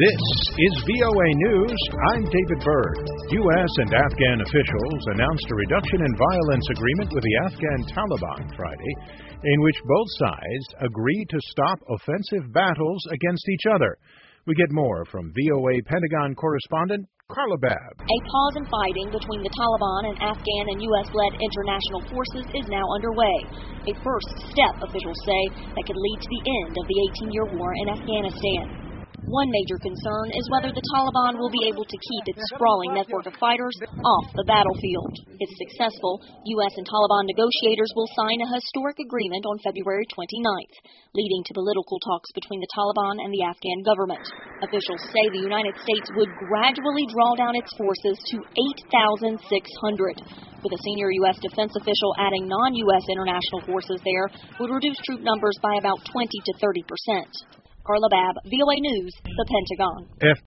This is VOA News. I'm David Byrd. U.S. and Afghan officials announced a reduction in violence agreement with the Afghan Taliban Friday, in which both sides agreed to stop offensive battles against each other. We get more from VOA Pentagon correspondent Carla Babb. A pause in fighting between the Taliban and Afghan and U.S.-led international forces is now underway. A first step, officials say, that could lead to the end of the 18-year war in Afghanistan. One major concern is whether the Taliban will be able to keep its sprawling network of fighters off the battlefield. If successful, U.S. and Taliban negotiators will sign a historic agreement on February 29th, leading to political talks between the Taliban and the Afghan government. Officials say the United States would gradually draw down its forces to 8,600, with a senior U.S. defense official adding non-U.S. international forces there would reduce troop numbers by about 20 to 30%. Carla Babb, VOA News, the Pentagon.